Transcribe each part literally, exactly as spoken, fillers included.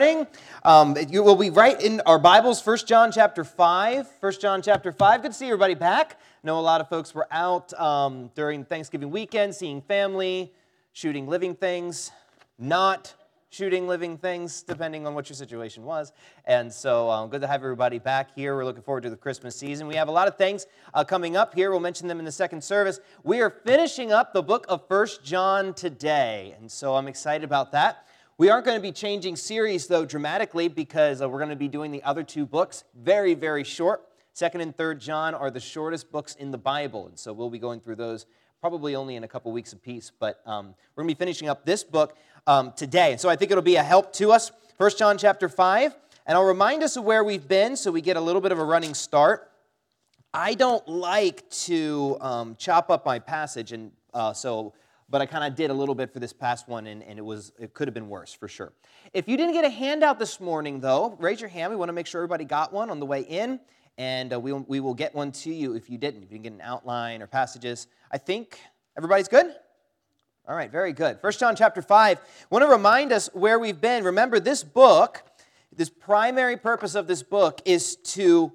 Um, you will be right in our Bibles, First John chapter five. First John chapter five. Good to see everybody back. I know a lot of folks were out um, during Thanksgiving weekend, seeing family, shooting living things, not shooting living things, depending on what your situation was. And so um, good to have everybody back here. We're looking forward to the Christmas season. We have a lot of things uh, coming up here. We'll mention them in the second service. We are finishing up the book of First John today, and so I'm excited about that. We aren't going to be changing series, though, dramatically, because uh, we're going to be doing the other two books very, very short. Second and Third John are the shortest books in the Bible, and so we'll be going through those probably only in a couple weeks apiece. But um, we're going to be finishing up this book um, today, and so I think it'll be a help to us. First John chapter five, and I'll remind us of where we've been so we get a little bit of a running start. I don't like to um, chop up my passage, and uh, so... but I kind of did a little bit for this past one, and, and it was it could have been worse, for sure. If you didn't get a handout this morning, though, raise your hand. We want to make sure everybody got one on the way in, and uh, we, we will get one to you if you didn't, if you didn't get an outline or passages. I think everybody's good? All right, very good. First John chapter five. I want to remind us where we've been. Remember, this book, this primary purpose of this book is to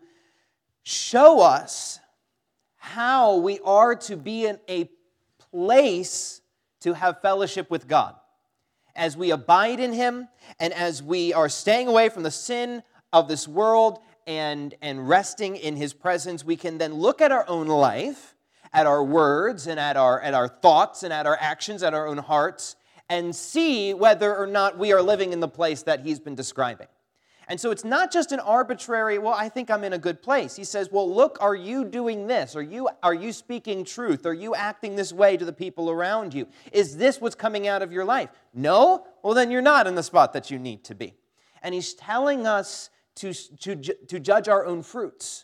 show us how we are to be in a place to have fellowship with God. As we abide in Him, and as we are staying away from the sin of this world and, and resting in His presence, we can then look at our own life, at our words, and at our, at our thoughts, and at our actions, at our own hearts, and see whether or not we are living in the place that He's been describing. And so it's not just an arbitrary, well, I think I'm in a good place. He says, well, look, are you doing this? Are you, are you speaking truth? Are you acting this way to the people around you? Is this what's coming out of your life? No? Well, then you're not in the spot that you need to be. And he's telling us to, to, to judge our own fruits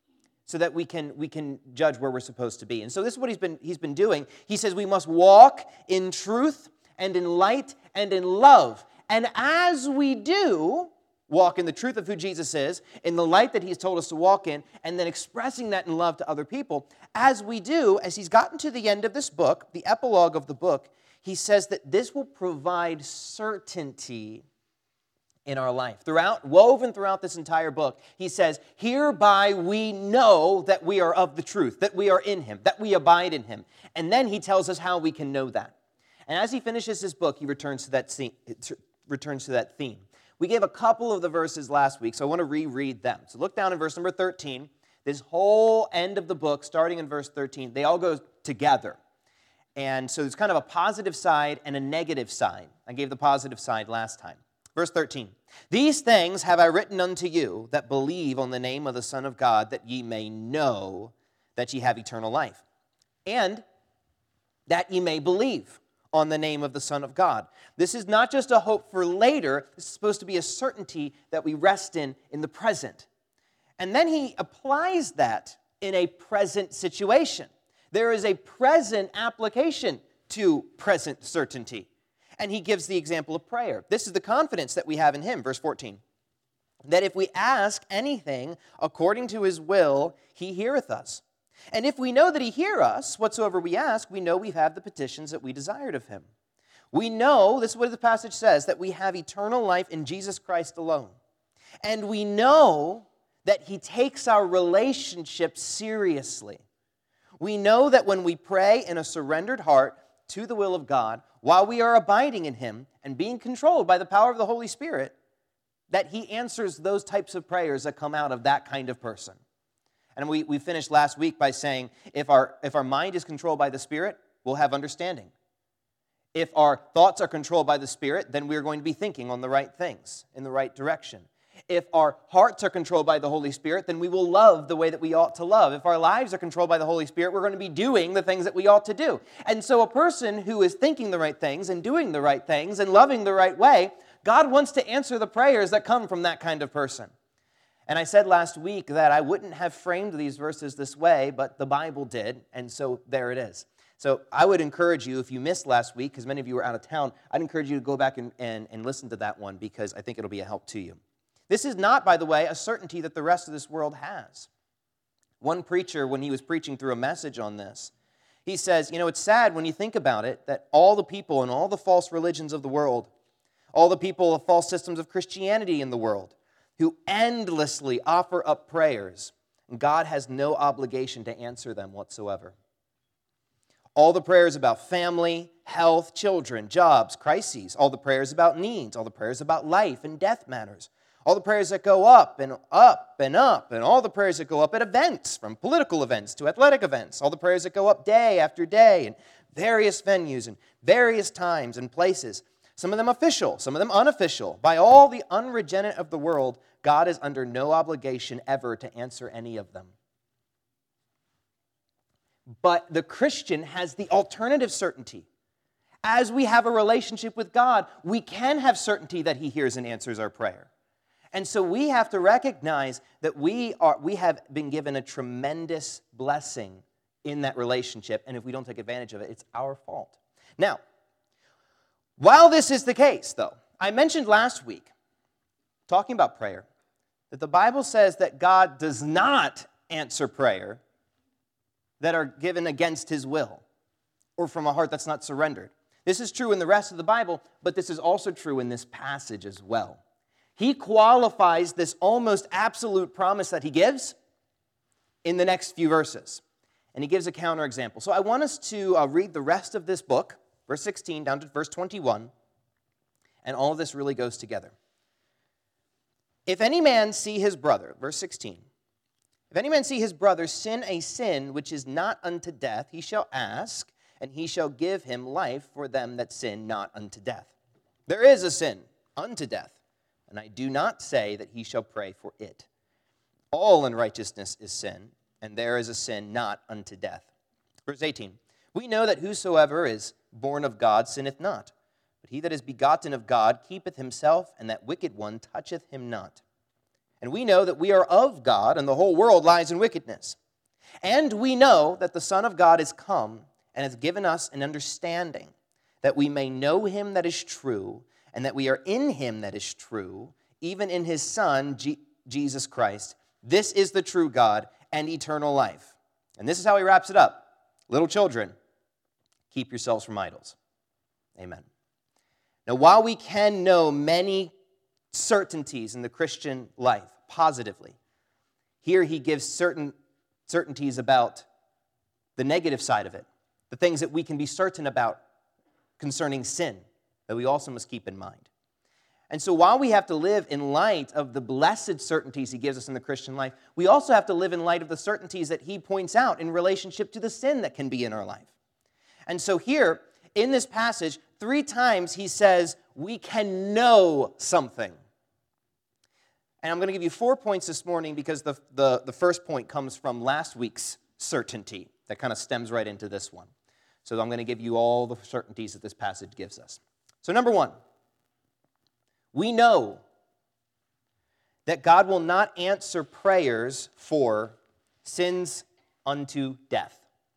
so that we can, we can judge where we're supposed to be. And so this is what he's been, he's been doing. He says we must walk in truth and in light and in love. And as we do, walk in the truth of who Jesus is, in the light that He's told us to walk in, and then expressing that in love to other people. As we do, as he's gotten to the end of this book, the epilogue of the book, he says that this will provide certainty in our life. Throughout, woven throughout this entire book, he says, hereby we know that we are of the truth, that we are in Him, that we abide in Him. And then he tells us how we can know that. And as he finishes his book, he returns to that theme, returns to that theme. We gave a couple of the verses last week, so I want to reread them. So look down in verse number thirteen. This whole end of the book, starting in verse thirteen, they all go together. And so there's kind of a positive side and a negative side. I gave the positive side last time. Verse thirteen. These things have I written unto you that believe on the name of the Son of God, that ye may know that ye have eternal life, and that ye may believe on the name of the Son of God. This is not just a hope for later. This is supposed to be a certainty that we rest in in the present. And then he applies that in a present situation. There is a present application to present certainty. And he gives the example of prayer. This is the confidence that we have in Him, verse fourteen. That if we ask anything according to His will, He heareth us. And if we know that He hear us, whatsoever we ask, we know we have the petitions that we desired of Him. We know, this is what the passage says, that we have eternal life in Jesus Christ alone. And we know that He takes our relationship seriously. We know that when we pray in a surrendered heart to the will of God, while we are abiding in Him and being controlled by the power of the Holy Spirit, that He answers those types of prayers that come out of that kind of person. And we, we finished last week by saying, if our, if our mind is controlled by the Spirit, we'll have understanding. If our thoughts are controlled by the Spirit, then we're going to be thinking on the right things, in the right direction. If our hearts are controlled by the Holy Spirit, then we will love the way that we ought to love. If our lives are controlled by the Holy Spirit, we're going to be doing the things that we ought to do. And so a person who is thinking the right things and doing the right things and loving the right way, God wants to answer the prayers that come from that kind of person. And I said last week that I wouldn't have framed these verses this way, but the Bible did, and so there it is. So I would encourage you, if you missed last week, because many of you were out of town, I'd encourage you to go back and, and, and listen to that one, because I think it'll be a help to you. This is not, by the way, a certainty that the rest of this world has. One preacher, when he was preaching through a message on this, he says, you know, it's sad when you think about it, that all the people and all the false religions of the world all the people of false systems of Christianity in the world who endlessly offer up prayers, and God has no obligation to answer them whatsoever. All the prayers about family, health, children, jobs, crises, all the prayers about needs, all the prayers about life and death matters, all the prayers that go up and up and up, and all the prayers that go up at events, from political events to athletic events, all the prayers that go up day after day in various venues and various times and places, some of them official, some of them unofficial. By all the unregenerate of the world, God is under no obligation ever to answer any of them. But the Christian has the alternative certainty. As we have a relationship with God, we can have certainty that He hears and answers our prayer. And so we have to recognize that we are we have been given a tremendous blessing in that relationship, and if we don't take advantage of it, it's our fault. Now, while this is the case, though, I mentioned last week, talking about prayer, that the Bible says that God does not answer prayer that are given against His will or from a heart that's not surrendered. This is true in the rest of the Bible, but this is also true in this passage as well. He qualifies this almost absolute promise that He gives in the next few verses. And He gives a counterexample. So I want us to uh, read the rest of this book, verse sixteen down to verse twenty-one, and all of this really goes together. If any man see his brother, verse sixteen, if any man see his brother sin a sin which is not unto death, he shall ask, and He shall give him life for them that sin not unto death. There is a sin unto death, and I do not say that he shall pray for it. All unrighteousness is sin, and there is a sin not unto death. Verse eighteen, we know that whosoever is born of God sinneth not, but he that is begotten of God keepeth himself, and that wicked one toucheth him not. And we know that we are of God, and the whole world lies in wickedness. And we know that the Son of God is come, and has given us an understanding, that we may know Him that is true, and that we are in Him that is true, even in His Son, G- Jesus Christ. This is the true God and eternal life. And this is how He wraps it up. Little children, keep yourselves from idols. Amen. Now, while we can know many certainties in the Christian life, positively, here He gives certain certainties about the negative side of it, the things that we can be certain about concerning sin, that we also must keep in mind. And so while we have to live in light of the blessed certainties He gives us in the Christian life, we also have to live in light of the certainties that He points out in relationship to the sin that can be in our life. And so here, in this passage, three times He says, we can know something. And I'm going to give you four points this morning because the, the, the first point comes from last week's certainty that kind of stems right into this one. So I'm going to give you all the certainties that this passage gives us. So number one, we know that God will not answer prayers for sins unto death.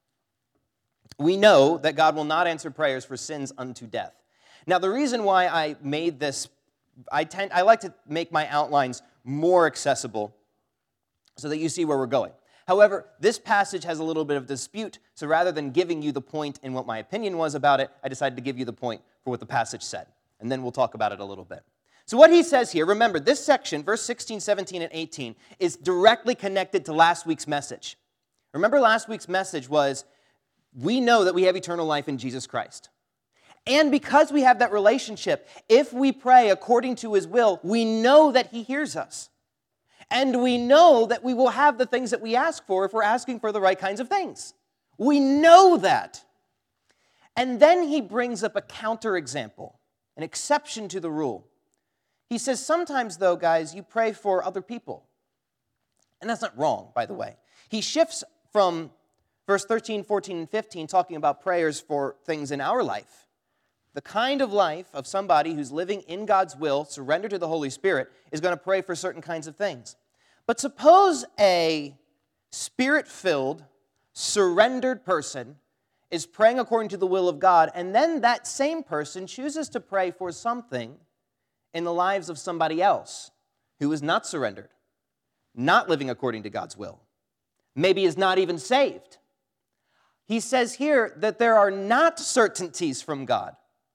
We know that God will not answer prayers for sins unto death. Now, the reason why I made this, I tend, I like to make my outlines more accessible so that you see where we're going. However, this passage has a little bit of dispute, so rather than giving you the point in what my opinion was about it, I decided to give you the point for what the passage said, and then we'll talk about it a little bit. So what he says here, remember, this section, verse sixteen, seventeen, and eighteen, is directly connected to last week's message. Remember last week's message was, we know that we have eternal life in Jesus Christ. And because we have that relationship, if we pray according to His will, we know that He hears us. And we know that we will have the things that we ask for if we're asking for the right kinds of things. We know that. And then he brings up a counterexample, an exception to the rule. He says, sometimes, though, guys, you pray for other people. And that's not wrong, by the way. He shifts from verse thirteen, fourteen, and fifteen, talking about prayers for things in our life. The kind of life of somebody who's living in God's will, surrendered to the Holy Spirit, is going to pray for certain kinds of things. But suppose a Spirit-filled, surrendered person is praying according to the will of God, and then that same person chooses to pray for something in the lives of somebody else who is not surrendered, not living according to God's will, maybe is not even saved. He says here that there are not certainties from God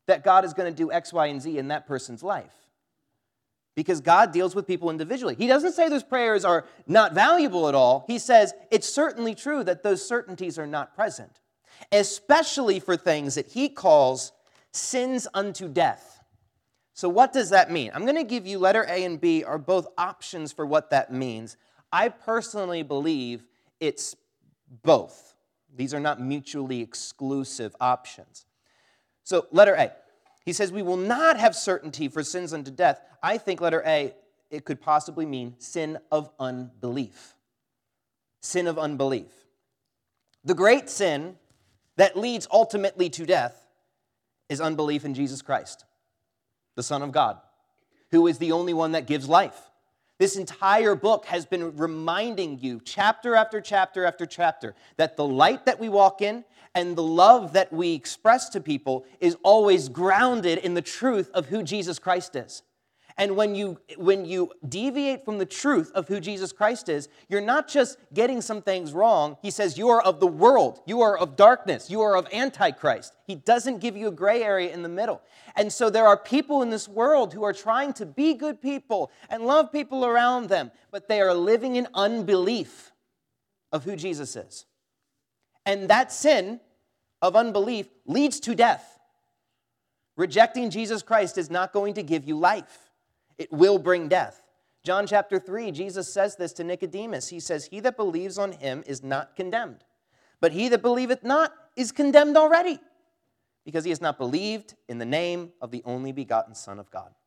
that God is going to do X, Y, and Z in that person's life. Because God deals with people individually. He doesn't say those prayers are not valuable at all. He says it's certainly true that those certainties are not present, especially for things that he calls sins unto death. So what does that mean? I'm going to give you letter A and B are both options for what that means. I personally believe it's both. These are not mutually exclusive options. So letter A. He says, we will not have certainty for sins unto death. I think letter A, it could possibly mean sin of unbelief. Sin of unbelief. The great sin that leads ultimately to death is unbelief in Jesus Christ, the Son of God, who is the only one that gives life. This entire book has been reminding you, chapter after chapter after chapter, that the light that we walk in and the love that we express to people is always grounded in the truth of who Jesus Christ is. And when you, when you deviate from the truth of who Jesus Christ is, you're not just getting some things wrong. He says you are of the world, you are of darkness, you are of Antichrist. He doesn't give you a gray area in the middle. And so there are people in this world who are trying to be good people and love people around them, but they are living in unbelief of who Jesus is. And that sin of unbelief leads to death. Rejecting Jesus Christ is not going to give you life. It will bring death. John chapter three, Jesus says this to Nicodemus. He says, he that believes on him is not condemned, but he that believeth not is condemned already, because he has not believed in the name of the only begotten Son of God.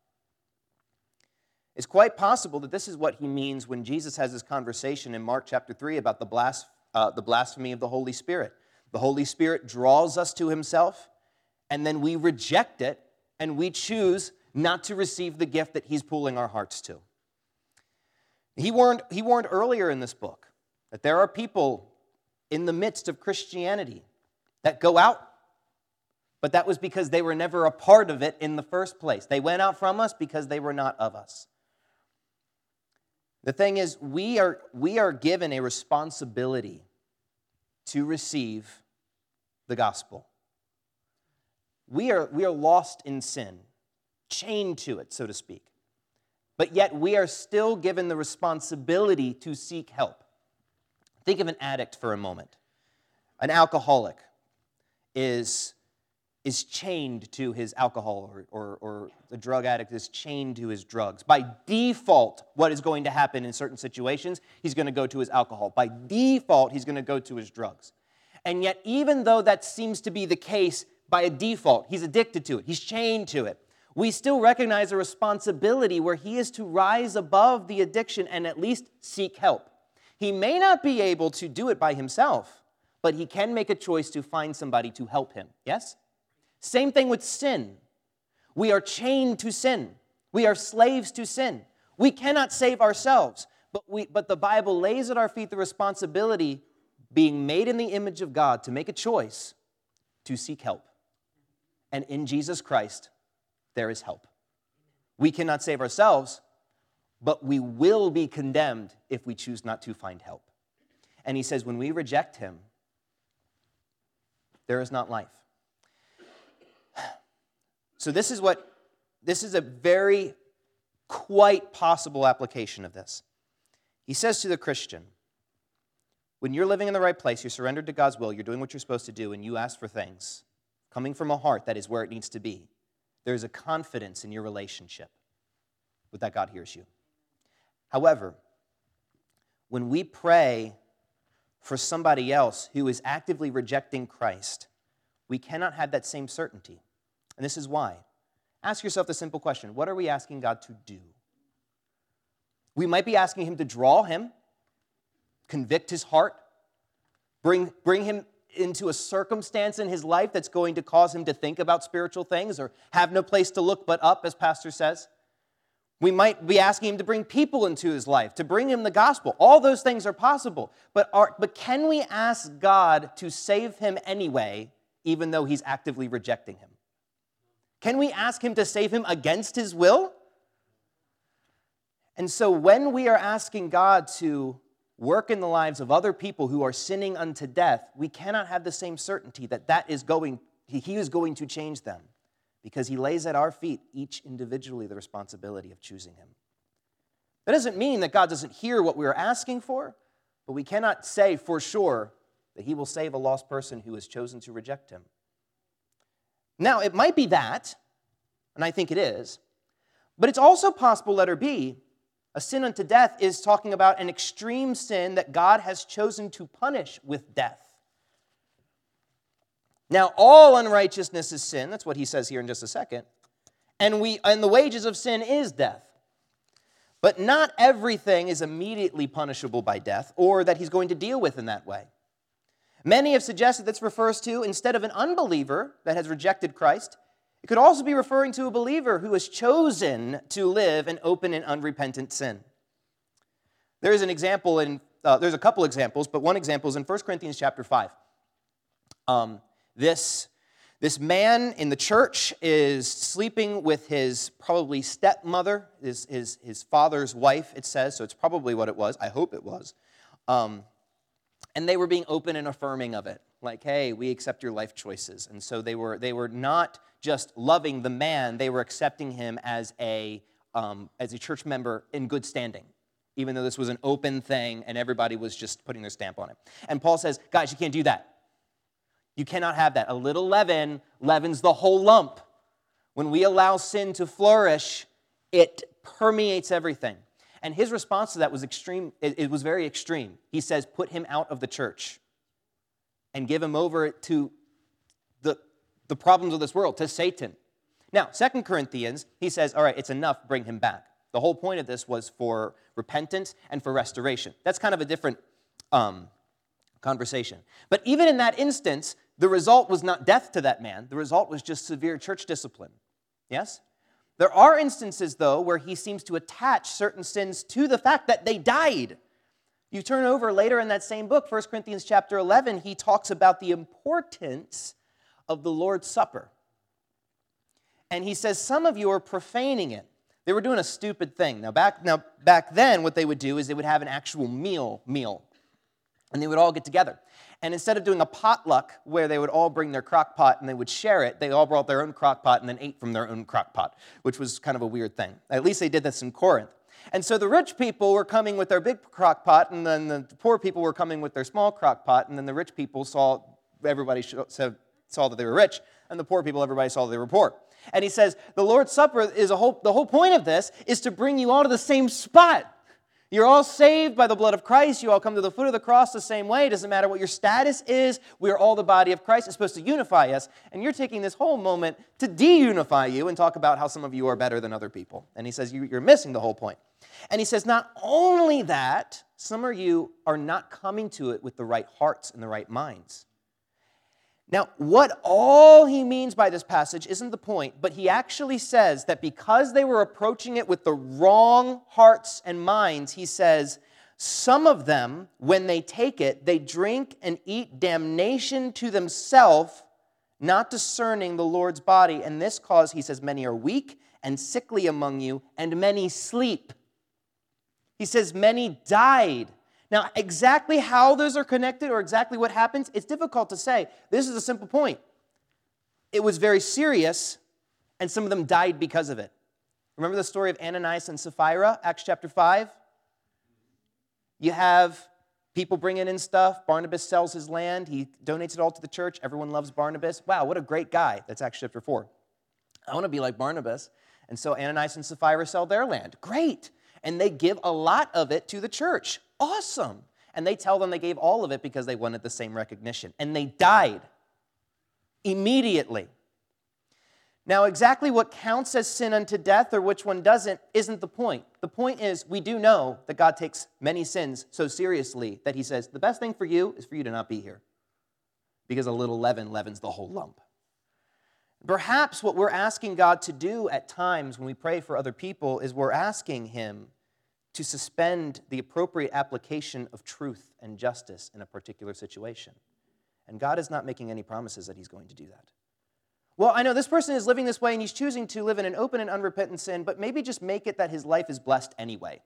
It's quite possible that this is what he means when Jesus has this conversation in Mark chapter three about the, blas- uh, the blasphemy of the Holy Spirit. The Holy Spirit draws us to himself, and then we reject it, and we choose not to receive the gift that he's pulling our hearts to. He warned, he warned earlier in this book that there are people in the midst of Christianity that go out, but that was because they were never a part of it in the first place. They went out from us because they were not of us. The thing is, we are, we are given a responsibility to receive the gospel. We are, we are lost in sin, chained to it, so to speak. But yet we are still given the responsibility to seek help. Think of an addict for a moment. An alcoholic is, is chained to his alcohol, or, or, or the drug addict is chained to his drugs. By default, what is going to happen in certain situations? He's going to go to his alcohol. By default, he's going to go to his drugs. And yet, even though that seems to be the case by a default, he's addicted to it, he's chained to it, we still recognize a responsibility where he is to rise above the addiction and at least seek help. He may not be able to do it by himself, but he can make a choice to find somebody to help him. Yes? Same thing with sin. We are chained to sin. We are slaves to sin. We cannot save ourselves, but, we, but the Bible lays at our feet the responsibility, being made in the image of God, to make a choice to seek help. And in Jesus Christ, there is help. We cannot save ourselves, but we will be condemned if we choose not to find help. And he says, when we reject him, there is not life. So this is what, this is a very quite possible application of this. He says to the Christian, when you're living in the right place, you're surrendered to God's will, you're doing what you're supposed to do, and you ask for things, coming from a heart that is where it needs to be, there's a confidence in your relationship with that God hears you. However, when we pray for somebody else who is actively rejecting Christ, we cannot have that same certainty. And this is why. Ask yourself the simple question, what are we asking God to do? We might be asking him to draw him, convict his heart, bring, bring him into a circumstance in his life that's going to cause him to think about spiritual things or have no place to look but up, as Pastor says. We might be asking him to bring people into his life, to bring him the gospel. All those things are possible. But, are, but can we ask God to save him anyway, even though he's actively rejecting him? Can we ask him to save him against his will? And so when we are asking God to work in the lives of other people who are sinning unto death, we cannot have the same certainty that that is going, he is going to change them, because he lays at our feet each individually the responsibility of choosing him. That doesn't mean that God doesn't hear what we are asking for, but we cannot say for sure that he will save a lost person who has chosen to reject him. Now, it might be that, and I think it is, but it's also possible, letter B, a sin unto death is talking about an extreme sin that God has chosen to punish with death. Now, all unrighteousness is sin. That's what he says here in just a second. And we and the wages of sin is death. But not everything is immediately punishable by death or that he's going to deal with in that way. Many have suggested this refers to, instead of an unbeliever that has rejected Christ, it could also be referring to a believer who has chosen to live in open and unrepentant sin. There is an example in, uh, there's a couple examples, but one example is in First Corinthians chapter five. Um, this, this man in the church is sleeping with his probably stepmother, his, his, his father's wife, it says, so it's probably what it was. I hope it was. Um, and they were being open and affirming of it. Like, hey, we accept your life choices. And so they were they were not just loving the man, they were accepting him as a um, as a church member in good standing, even though this was an open thing and everybody was just putting their stamp on it. And Paul says, guys, you can't do that. You cannot have that. A little leaven leavens the whole lump. When we allow sin to flourish, it permeates everything. And his response to that was extreme. It, it was very extreme. He says, put him out of the church and give him over to the, the problems of this world, to Satan. Now, Second Corinthians, he says, all right, it's enough, bring him back. The whole point of this was for repentance and for restoration. That's kind of a different um, conversation. But even in that instance, the result was not death to that man. The result was just severe church discipline. Yes? There are instances, though, where he seems to attach certain sins to the fact that they died. You turn over later in that same book, First Corinthians chapter eleven, he talks about the importance of the Lord's Supper. And he says, some of you are profaning it. They were doing a stupid thing. Now back, now, back then, what they would do is they would have an actual meal, meal. And they would all get together. And instead of doing a potluck where they would all bring their crock pot and they would share it, they all brought their own crock pot and then ate from their own crock pot, which was kind of a weird thing. At least they did this in Corinth. And so the rich people were coming with their big crock pot, and then the poor people were coming with their small crock pot, and then the rich people saw, everybody saw that they were rich, and the poor people, everybody saw that they were poor. And he says, the Lord's Supper is a whole, the whole point of this is to bring you all to the same spot. You're all saved by the blood of Christ. You all come to the foot of the cross the same way. It doesn't matter what your status is. We are all the body of Christ. It's supposed to unify us. And you're taking this whole moment to de-unify you and talk about how some of you are better than other people. And he says, you're missing the whole point. And he says, not only that, some of you are not coming to it with the right hearts and the right minds. Now, what all he means by this passage isn't the point, but he actually says that because they were approaching it with the wrong hearts and minds, he says, some of them, when they take it, they drink and eat damnation to themselves, not discerning the Lord's body. And this cause, he says, many are weak and sickly among you, and many sleep. He says, many died. Now, exactly how those are connected or exactly what happens, it's difficult to say. This is a simple point. It was very serious, and some of them died because of it. Remember the story of Ananias and Sapphira, Acts chapter five? You have people bringing in stuff. Barnabas sells his land. He donates it all to the church. Everyone loves Barnabas. Wow, what a great guy. That's Acts chapter four. I want to be like Barnabas. And so Ananias and Sapphira sell their land. Great. And they give a lot of it to the church. Awesome. And they tell them they gave all of it because they wanted the same recognition. And they died immediately. Now, exactly what counts as sin unto death or which one doesn't isn't the point. The point is we do know that God takes many sins so seriously that he says, the best thing for you is for you to not be here because a little leaven leavens the whole lump. Perhaps what we're asking God to do at times when we pray for other people is we're asking him to suspend the appropriate application of truth and justice in a particular situation. And God is not making any promises that he's going to do that. Well, I know this person is living this way and he's choosing to live in an open and unrepentant sin, but maybe just make it that his life is blessed anyway.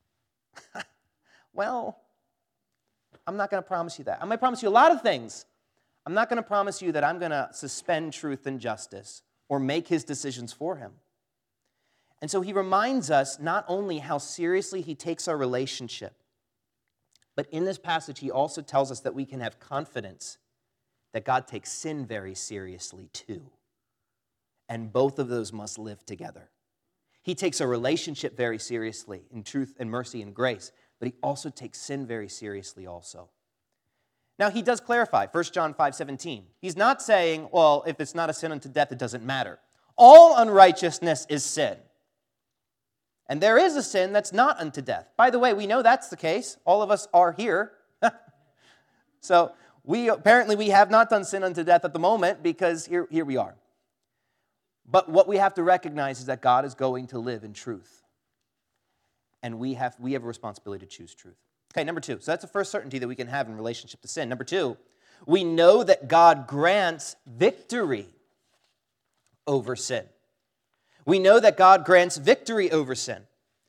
Well, I'm not going to promise you that. I might promise you a lot of things. I'm not going to promise you that I'm going to suspend truth and justice or make his decisions for him. And so he reminds us not only how seriously he takes our relationship, but in this passage he also tells us that we can have confidence that God takes sin very seriously too. And both of those must live together. He takes a relationship very seriously in truth and mercy and grace, but he also takes sin very seriously also. Now, he does clarify, First John five seventeen. He's not saying, well, if it's not a sin unto death, it doesn't matter. All unrighteousness is sin. And there is a sin that's not unto death. By the way, we know that's the case. All of us are here. So we apparently we have not done sin unto death at the moment because here, here we are. But what we have to recognize is that God is going to live in truth. And we have, we have a responsibility to choose truth. Okay, number two. So that's the first certainty that we can have in relationship to sin. Number two, we know that God grants victory over sin. We know that God grants victory over sin.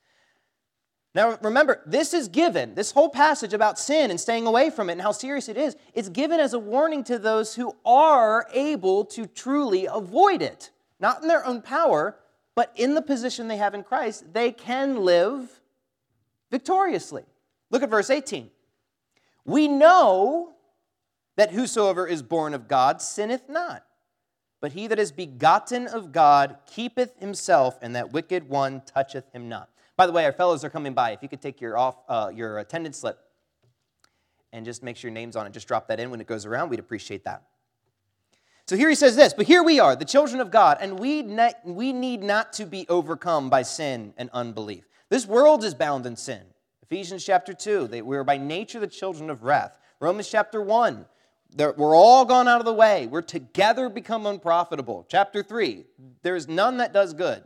Now remember, this is given, this whole passage about sin and staying away from it and how serious it is, it's given as a warning to those who are able to truly avoid it. Not in their own power, but in the position they have in Christ, they can live victoriously. Look at verse eighteen. We know that whosoever is born of God sinneth not, but he that is begotten of God keepeth himself, and that wicked one toucheth him not. By the way, our fellows are coming by. If you could take your off uh, your attendance slip and just make sure your name's on it, just drop that in when it goes around, we'd appreciate that. So here he says this, but here we are, the children of God, and we, ne- we need not to be overcome by sin and unbelief. This world is bound in sin. Ephesians chapter two, they, we are by nature the children of wrath. Romans chapter one, we're all gone out of the way. We're together become unprofitable. Chapter three, there is none that does good.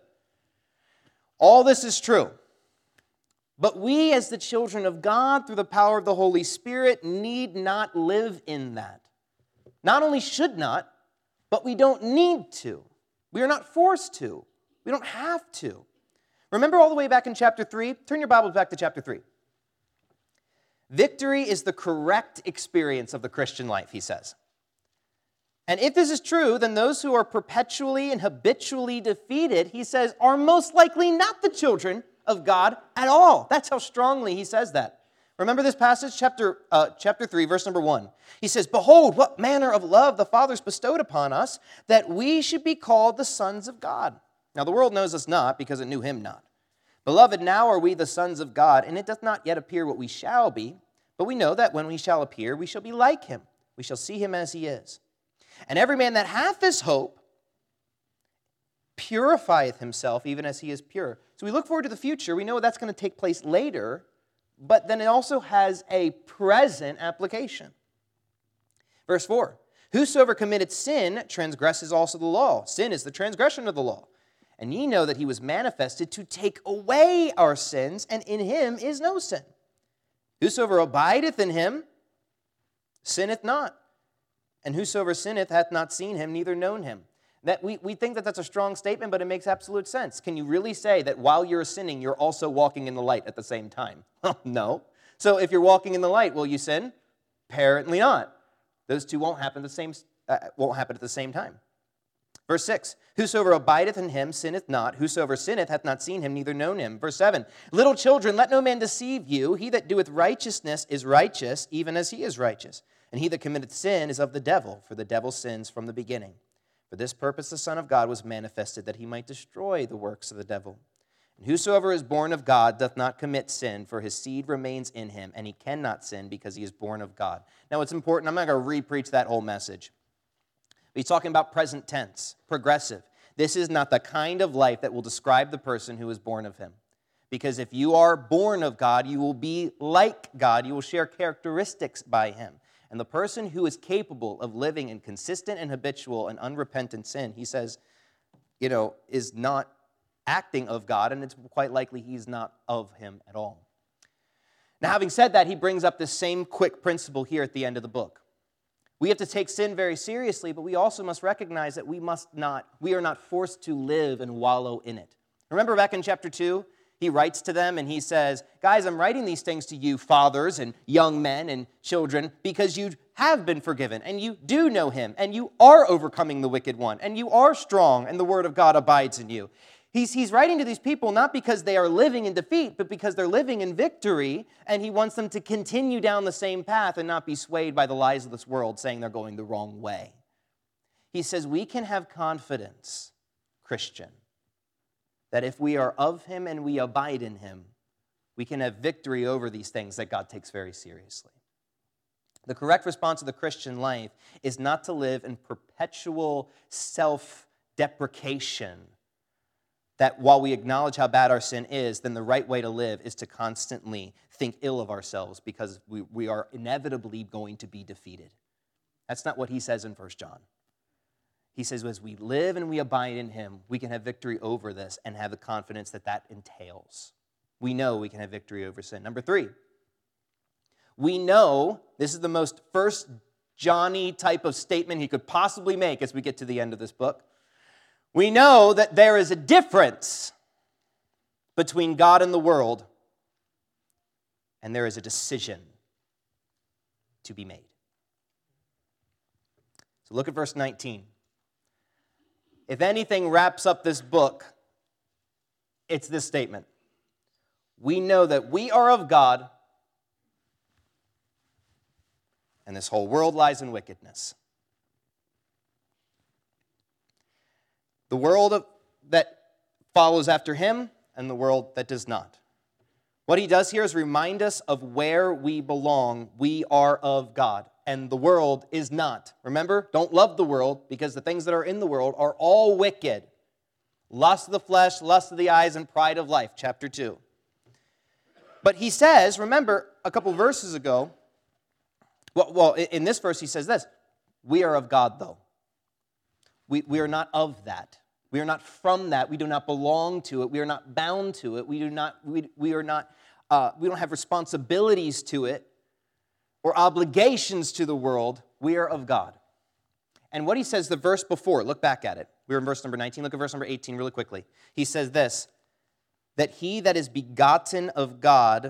All this is true. But we as the children of God, through the power of the Holy Spirit, need not live in that. Not only should not, but we don't need to. We are not forced to. We don't have to. Remember all the way back in chapter three? Turn your Bibles back to chapter three. Victory is the correct experience of the Christian life, he says. And if this is true, then those who are perpetually and habitually defeated, he says, are most likely not the children of God at all. That's how strongly he says that. Remember this passage, chapter, uh, chapter three, verse number one. He says, behold, what manner of love the Father's bestowed upon us, that we should be called the sons of God. Now the world knows us not, because it knew him not. Beloved, now are we the sons of God, and it doth not yet appear what we shall be, but we know that when we shall appear, we shall be like him. We shall see him as he is. And every man that hath this hope purifieth himself, even as he is pure. So we look forward to the future. We know that's going to take place later, but then it also has a present application. Verse four, whosoever committeth sin transgresses also the law. Sin is the transgression of the law. And ye know that he was manifested to take away our sins, and in him is no sin. Whosoever abideth in him sinneth not. And whosoever sinneth hath not seen him, neither known him. That we, we think that that's a strong statement, but it makes absolute sense. Can you really say that while you're sinning, you're also walking in the light at the same time? No. So if you're walking in the light, will you sin? Apparently not. Those two won't happen at the same, uh, won't happen at the same time. Verse six, whosoever abideth in him sinneth not. Whosoever sinneth hath not seen him, neither known him. Verse seven, little children, let no man deceive you. He that doeth righteousness is righteous, even as he is righteous. And he that committeth sin is of the devil, for the devil sins from the beginning. For this purpose the Son of God was manifested, that he might destroy the works of the devil. And whosoever is born of God doth not commit sin, for his seed remains in him, and he cannot sin because he is born of God. Now it's important, I'm not going to re-preach that whole message. But he's talking about present tense, progressive. This is not the kind of life that will describe the person who is born of him. Because if you are born of God, you will be like God. You will share characteristics by him. And the person who is capable of living in consistent and habitual and unrepentant sin, he says, you know, is not acting of God, and it's quite likely he's not of him at all. Now, having said that, he brings up this same quick principle here at the end of the book. We have to take sin very seriously, but we also must recognize that we must not, we are not forced to live and wallow in it. Remember back in chapter two, he writes to them and he says, guys, I'm writing these things to you, fathers and young men and children, because you have been forgiven, and you do know him, and you are overcoming the wicked one, and you are strong, and the word of God abides in you. He's, he's writing to these people not because they are living in defeat, but because they're living in victory, and he wants them to continue down the same path and not be swayed by the lies of this world saying they're going the wrong way. He says we can have confidence, Christian, that if we are of him and we abide in him, we can have victory over these things that God takes very seriously. The correct response to the Christian life is not to live in perpetual self-deprecation, that while we acknowledge how bad our sin is, then the right way to live is to constantly think ill of ourselves because we, we are inevitably going to be defeated. That's not what he says in First John. He says as we live and we abide in him, we can have victory over this and have the confidence that that entails. We know we can have victory over sin. Number three, we know, this is the most First Johnny type of statement he could possibly make as we get to the end of this book. We know that there is a difference between God and the world, and there is a decision to be made. So look at verse nineteen. If anything wraps up this book, it's this statement. We know that we are of God, and this whole world lies in wickedness. The world that follows after him and the world that does not. What he does here is remind us of where we belong. We are of God, and the world is not. Remember, don't love the world because the things that are in the world are all wicked. Lust of the flesh, lust of the eyes, and pride of life, chapter two. But he says, remember, a couple verses ago, well, well, in this verse he says this, we are of God, though. We, we are not of that. We are not from that. We do not belong to it. We are not bound to it. We do not. We, we are not. Uh, we don't have responsibilities to it or obligations to the world. We are of God. And what he says the verse before, look back at it. We were in verse number nineteen. Look at verse number eighteen really quickly. He says this, that he that is begotten of God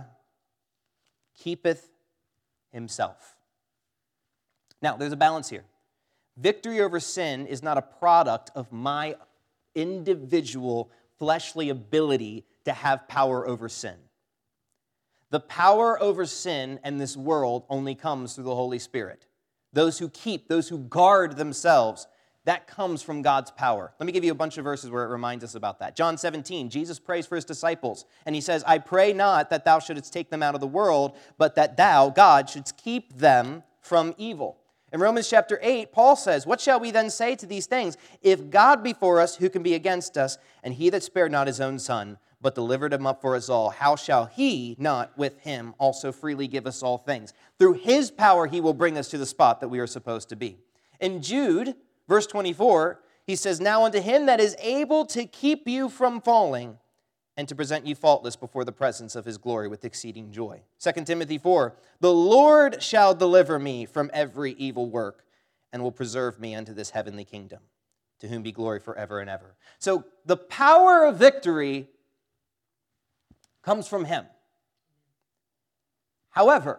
keepeth himself. Now, there's a balance here. Victory over sin is not a product of my individual fleshly ability to have power over sin. The power over sin and this world only comes through the Holy Spirit. Those who keep, those who guard themselves, that comes from God's power. Let me give you a bunch of verses where it reminds us about that. John seventeen, Jesus prays for his disciples, and he says, I pray not that thou shouldest take them out of the world, but that thou, God, shouldst keep them from evil. In Romans chapter eight, Paul says, what shall we then say to these things? If God be for us, who can be against us? And he that spared not his own son, but delivered him up for us all, how shall he not with him also freely give us all things? Through his power he will bring us to the spot that we are supposed to be. In Jude, verse twenty-four, he says, now unto him that is able to keep you from falling, and to present you faultless before the presence of his glory with exceeding joy. Second Timothy four, the Lord shall deliver me from every evil work, and will preserve me unto this heavenly kingdom, to whom be glory forever and ever. So the power of victory comes from him. However,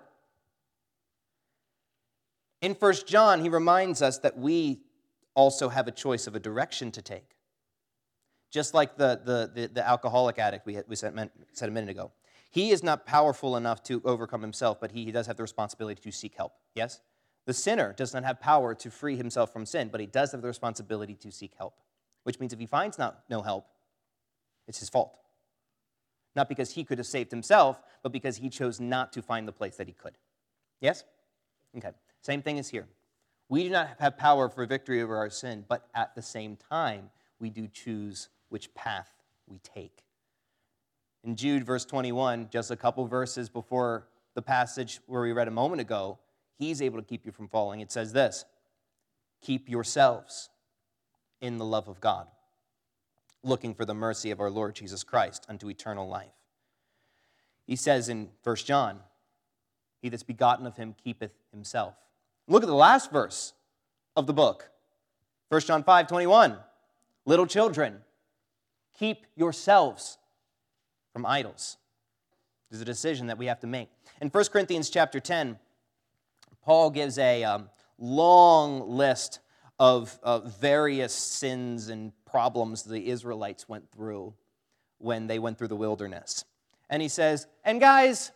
in First John, he reminds us that we also have a choice of a direction to take. Just like the, the, the, the alcoholic addict we, had, we said, said a minute ago. He is not powerful enough to overcome himself, but he, he does have the responsibility to seek help. Yes? The sinner does not have power to free himself from sin, but he does have the responsibility to seek help. Which means if he finds not, no help, it's his fault. Not because he could have saved himself, but because he chose not to find the place that he could. Yes? Okay. Same thing is here. We do not have power for victory over our sin, but at the same time, we do choose which path we take. In Jude, verse twenty-one, just a couple verses before the passage where we read a moment ago, he's able to keep you from falling. It says this, keep yourselves in the love of God, looking for the mercy of our Lord Jesus Christ unto eternal life. He says in First John, he that's begotten of him keepeth himself. Look at the last verse of the book. First John five twenty-one, little children, keep yourselves from idols. There's a decision that we have to make. In First Corinthians chapter ten, Paul gives a um, long list of uh, various sins and problems the Israelites went through when they went through the wilderness. And he says, and guys,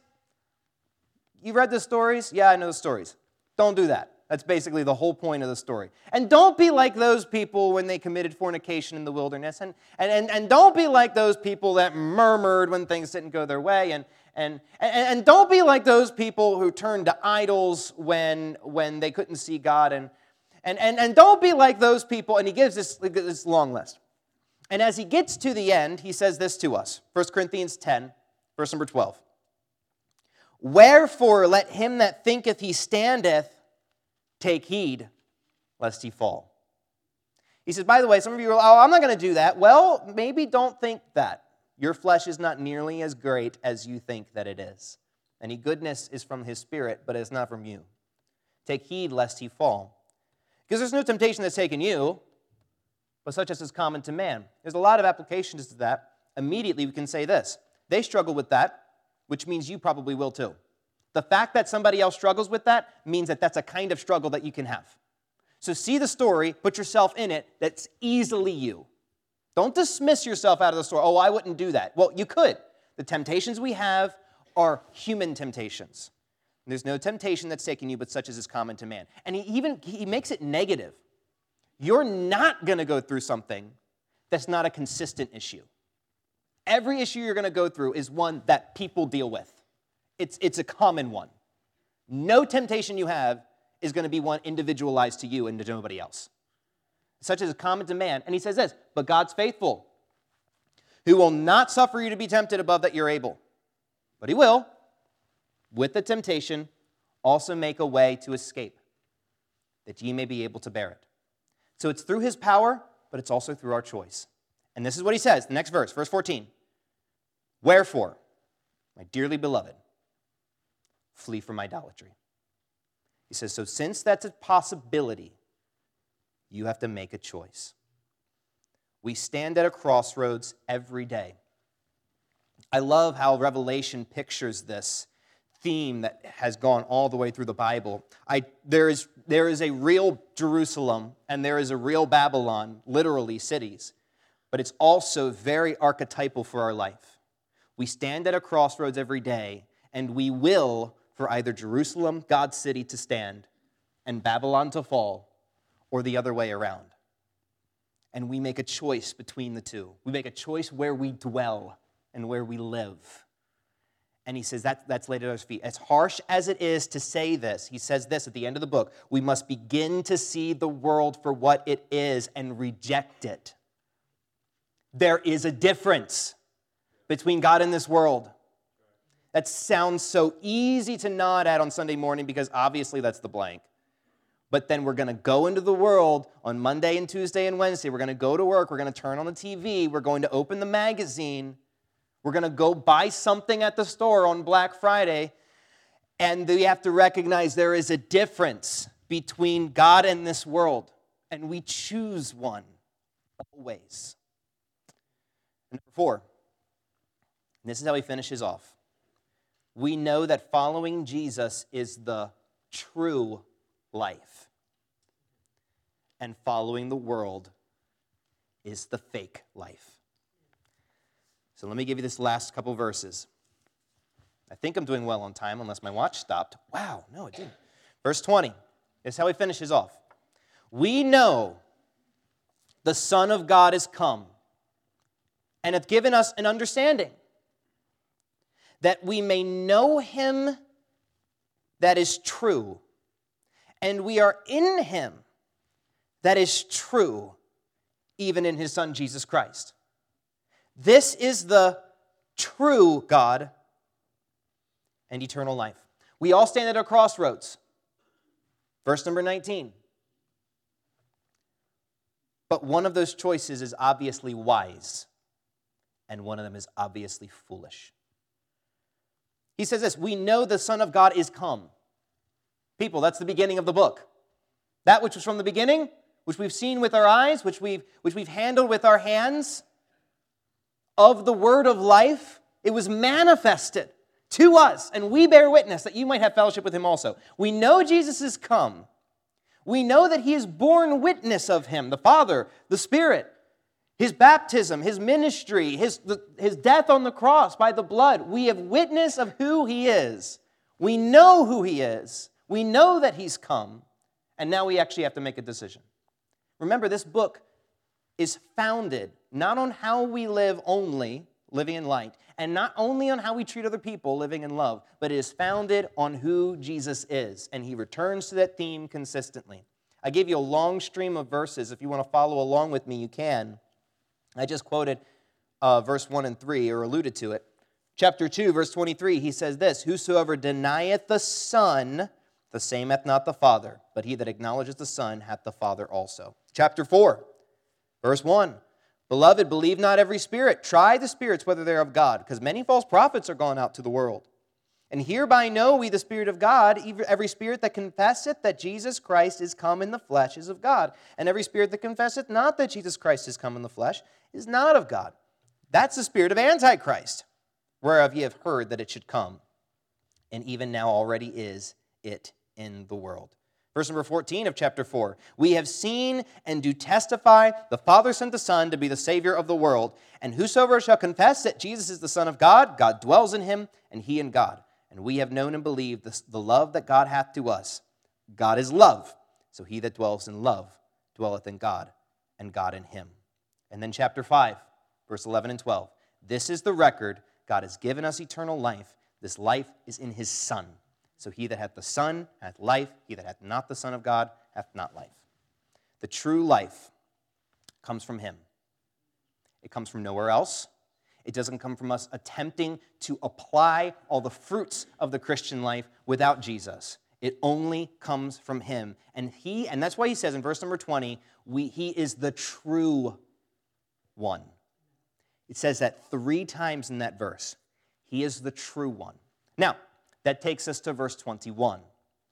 you read the stories? Yeah, I know the stories. Don't do that. That's basically the whole point of the story. And don't be like those people when they committed fornication in the wilderness. And, and, and, and don't be like those people that murmured when things didn't go their way. And, and, and, and don't be like those people who turned to idols when, when they couldn't see God. And, and, and, and don't be like those people. And he gives this, this long list. And as he gets to the end, he says this to us. First Corinthians ten, verse number twelve. Wherefore let him that thinketh he standeth take heed, lest he fall. He says, by the way, some of you are, oh, I'm not going to do that. Well, maybe don't think that. Your flesh is not nearly as great as you think that it is. Any goodness is from his Spirit, but it's not from you. Take heed, lest he fall. Because there's no temptation that's taken you, but such as is common to man. There's a lot of applications to that. Immediately, we can say this. They struggle with that, which means you probably will too. The fact that somebody else struggles with that means that that's a kind of struggle that you can have. So see the story, put yourself in it, that's easily you. Don't dismiss yourself out of the story. Oh, I wouldn't do that. Well, you could. The temptations we have are human temptations. There's no temptation that's taken you, but such as is common to man. And he even he makes it negative. You're not going to go through something that's not a consistent issue. Every issue you're going to go through is one that people deal with. It's, it's a common one. No temptation you have is going to be one individualized to you and to nobody else. Such as is common to man. And he says this, but God's faithful, who will not suffer you to be tempted above that you're able. But he will, with the temptation, also make a way to escape, that ye may be able to bear it. So it's through his power, but it's also through our choice. And this is what he says, the next verse, verse fourteen. Wherefore, my dearly beloved, flee from idolatry. He says, so since that's a possibility, you have to make a choice. We stand at a crossroads every day. I love how Revelation pictures this theme that has gone all the way through the Bible. I, there is, there is a real Jerusalem and there is a real Babylon, literally cities, but it's also very archetypal for our life. We stand at a crossroads every day, and we will for either Jerusalem, God's city, to stand and Babylon to fall, or the other way around. And we make a choice between the two. We make a choice where we dwell and where we live. And he says that, that's laid at our feet. As harsh as it is to say this, he says this at the end of the book, we must begin to see the world for what it is and reject it. There is a difference between God and this world. That sounds so easy to nod at on Sunday morning because obviously that's the blank. But then we're going to go into the world on Monday and Tuesday and Wednesday. We're going to go to work. We're going to turn on the T V. We're going to open the magazine. We're going to go buy something at the store on Black Friday. And we have to recognize there is a difference between God and this world. And we choose one always. And number four, and this is how he finishes off. We know that following Jesus is the true life. And following the world is the fake life. So let me give you this last couple verses. I think I'm doing well on time unless my watch stopped. Wow, no, it didn't. Verse twenty. This is how he finishes off. We know the Son of God is come and hath given us an understanding, that we may know him that is true, and we are in him that is true, even in his Son, Jesus Christ. This is the true God and eternal life. We all stand at a crossroads. Verse number nineteen. But one of those choices is obviously wise, and one of them is obviously foolish. He says this, we know the Son of God is come. People, that's the beginning of the book. That which was from the beginning, which we've seen with our eyes, which we've, which we've handled with our hands, of the word of life, it was manifested. to us, and we bear witness that you might have fellowship with him also. We know Jesus is come. We know that he has borne witness of him, the Father, the Spirit, his baptism, his ministry, his, the, his death on the cross by the blood. We have witness of who he is. We know who he is. We know that he's come. And now we actually have to make a decision. Remember, this book is founded not on how we live only, living in light, and not only on how we treat other people, living in love, but it is founded on who Jesus is, and he returns to that theme consistently. I gave you a long stream of verses. If you want to follow along with me, you can. I just quoted uh, verse one and three, or alluded to it. Chapter two, verse twenty-three, he says this, "Whosoever denieth the Son, the same hath not the Father, but he that acknowledges the Son hath the Father also." Chapter four, verse one, "Beloved, believe not every spirit. Try the spirits whether they are of God, because many false prophets are gone out to the world. And hereby know we the Spirit of God, every spirit that confesseth that Jesus Christ is come in the flesh is of God. And every spirit that confesseth not that Jesus Christ is come in the flesh is not of God. That's the spirit of Antichrist, whereof ye have heard that it should come. And even now already is it in the world." Verse number fourteen of chapter four, "We have seen and do testify, the Father sent the Son to be the Savior of the world. And whosoever shall confess that Jesus is the Son of God, God dwells in him, and he in God. And we have known and believed the, the love that God hath to us. God is love, so he that dwells in love dwelleth in God, and God in him." And then chapter five, verse eleven and twelve, "This is the record, God has given us eternal life. This life is in his Son. So he that hath the Son hath life. He that hath not the Son of God hath not life." The true life comes from him. It comes from nowhere else. It doesn't come from us attempting to apply all the fruits of the Christian life without Jesus. It only comes from him. And he, and that's why he says in verse number twenty, we, he is the true one. It says that three times in that verse. He is the true one. Now, that takes us to verse twenty-one.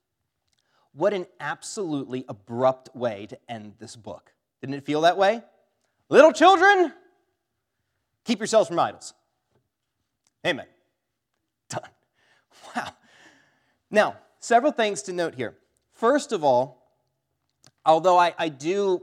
What an absolutely abrupt way to end this book. Didn't it feel that way? Little children, keep yourselves from idols. Amen. Done. Wow. Now, several things to note here. First of all, although I, I do,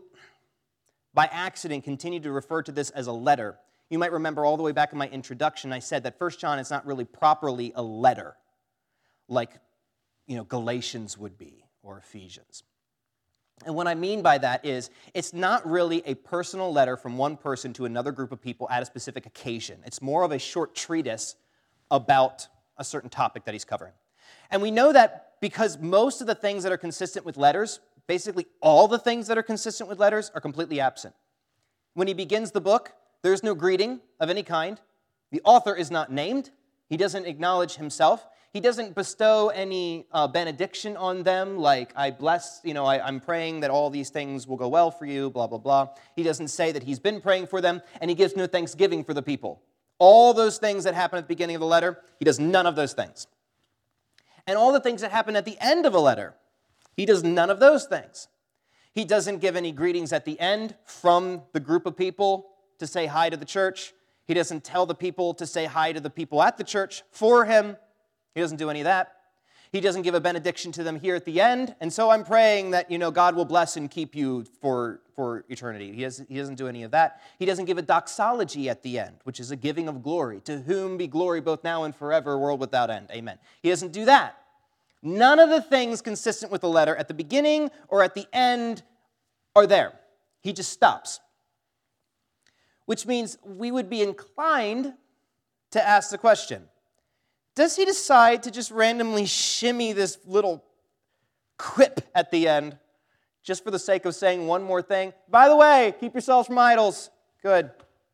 by accident, continue to refer to this as a letter, you might remember all the way back in my introduction, I said that First John is not really properly a letter, like, you know, Galatians would be, or Ephesians. And what I mean by that is, it's not really a personal letter from one person to another group of people at a specific occasion. It's more of a short treatise about a certain topic that he's covering. And we know that because most of the things that are consistent with letters, basically all the things that are consistent with letters, are completely absent. When he begins the book, there's no greeting of any kind. The author is not named. He doesn't acknowledge himself. He doesn't bestow any uh, benediction on them, like, I bless, you know, I, I'm praying that all these things will go well for you, blah, blah, blah. He doesn't say that he's been praying for them, and he gives no thanksgiving for the people. All those things that happen at the beginning of the letter, he does none of those things. And all the things that happen at the end of a letter, he does none of those things. He doesn't give any greetings at the end from the group of people to say hi to the church. He doesn't tell the people to say hi to the people at the church for him. He doesn't do any of that. He doesn't give a benediction to them here at the end. And so I'm praying that, you know, God will bless and keep you for, for eternity. He doesn't, he doesn't do any of that. He doesn't give a doxology at the end, which is a giving of glory. To whom be glory both now and forever, world without end. Amen. He doesn't do that. None of the things consistent with the letter at the beginning or at the end are there. He just stops. Which means we would be inclined to ask the question, does he decide to just randomly shimmy this little quip at the end just for the sake of saying one more thing? By the way, keep yourselves from idols. Good.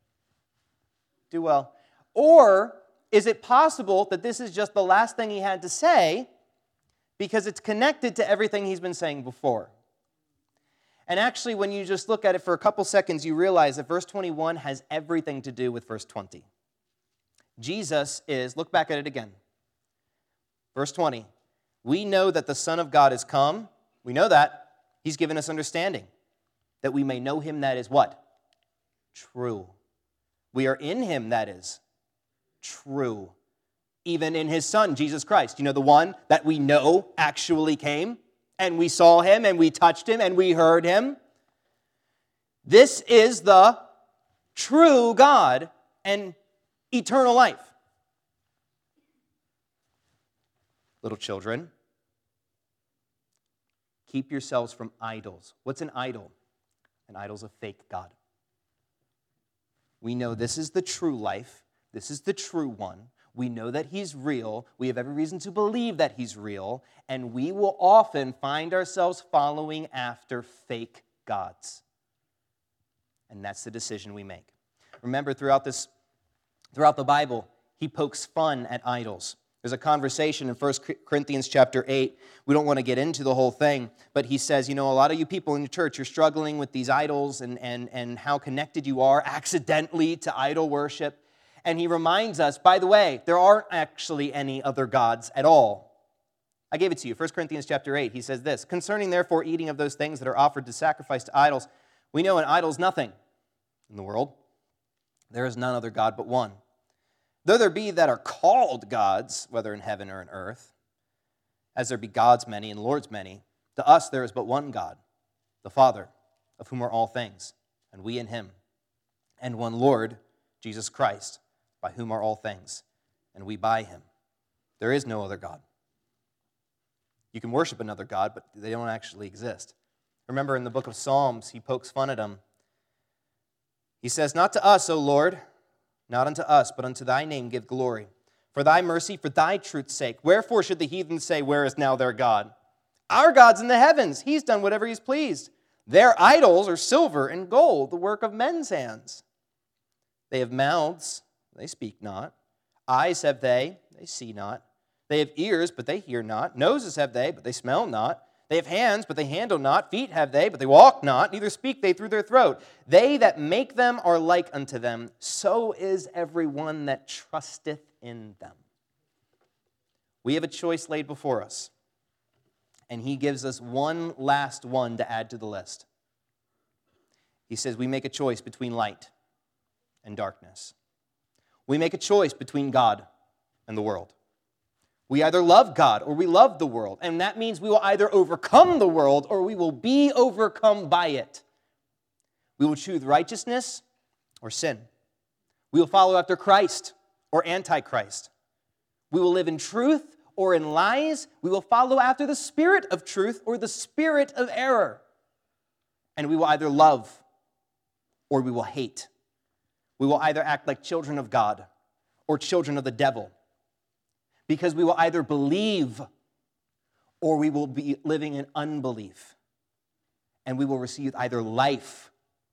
Do well. Or is it possible that this is just the last thing he had to say because it's connected to everything he's been saying before? And actually, when you just look at it for a couple seconds, you realize that verse twenty-one has everything to do with verse twenty. Jesus is, look back at it again. Verse twenty, we know that the Son of God is come. We know that. He's given us understanding. That we may know him that is what? True. We are in him that is true. even in his Son, Jesus Christ. You know, the one that we know actually came, and we saw him, and we touched him, and we heard him. This is the true God and eternal life. Little children, keep yourselves from idols. What's an idol? An idol's a fake God. We know this is the true life. This is the true one. We know that he's real. We have every reason to believe that he's real. And we will often find ourselves following after fake gods. And that's the decision we make. Remember, throughout this, throughout the Bible, he pokes fun at idols. There's a conversation in First Corinthians chapter eight. We don't want to get into the whole thing, but he says, you know, a lot of you people in the church, you're struggling with these idols and, and, and how connected you are accidentally to idol worship. And he reminds us, by the way, there aren't actually any other gods at all. I gave it to you, First Corinthians chapter eight. He says this, concerning therefore eating of those things that are offered to sacrifice to idols, we know an idol is nothing in the world. There is none other God but one. Though there be that are called gods, whether in heaven or in earth, as there be gods many and lords many, to us there is but one God, the Father, of whom are all things, and we in him, and one Lord, Jesus Christ, by whom are all things, and we by him. There is no other God. You can worship another God, but they don't actually exist. Remember in the book of Psalms, he pokes fun at them. He says, not to us, O Lord, not unto us, but unto thy name give glory. For thy mercy, for thy truth's sake. Wherefore should the heathen say, where is now their God? Our God's in the heavens. He's done whatever he's pleased. Their idols are silver and gold, the work of men's hands. They have mouths, they speak not. Eyes have they, they see not. They have ears, but they hear not. Noses have they, but they smell not. They have hands, but they handle not. Feet have they, but they walk not. Neither speak they through their throat. They that make them are like unto them. So is every one that trusteth in them. We have a choice laid before us. And he gives us one last one to add to the list. He says we make a choice between light and darkness. We make a choice between God and the world. We either love God or we love the world, and that means we will either overcome the world or we will be overcome by it. We will choose righteousness or sin. We will follow after Christ or Antichrist. We will live in truth or in lies. We will follow after the spirit of truth or the spirit of error. And we will either love or we will hate. We will either act like children of God or children of the devil. Because we will either believe or we will be living in unbelief. And we will receive either life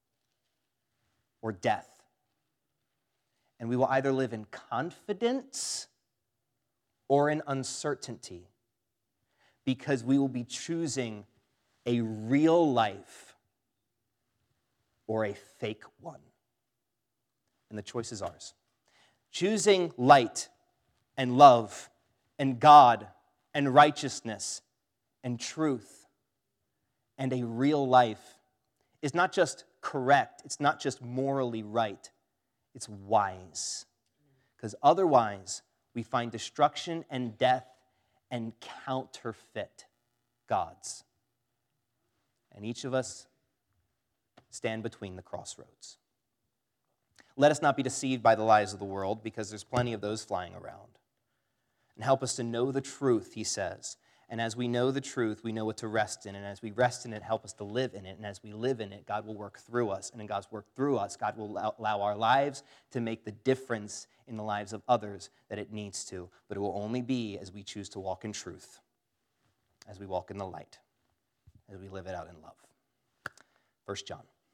or death. And we will either live in confidence or in uncertainty. Because we will be choosing a real life or a fake one. And the choice is ours. Choosing light and love, and God, and righteousness, and truth, and a real life is not just correct, it's not just morally right, it's wise. Because otherwise, we find destruction and death and counterfeit gods. And each of us stand between the crossroads. Let us not be deceived by the lies of the world, because there's plenty of those flying around. And help us to know the truth, he says. And as we know the truth, we know what to rest in. And as we rest in it, help us to live in it. And as we live in it, God will work through us. And in God's work through us, God will allow our lives to make the difference in the lives of others that it needs to. But it will only be as we choose to walk in truth, as we walk in the light, as we live it out in love. First John.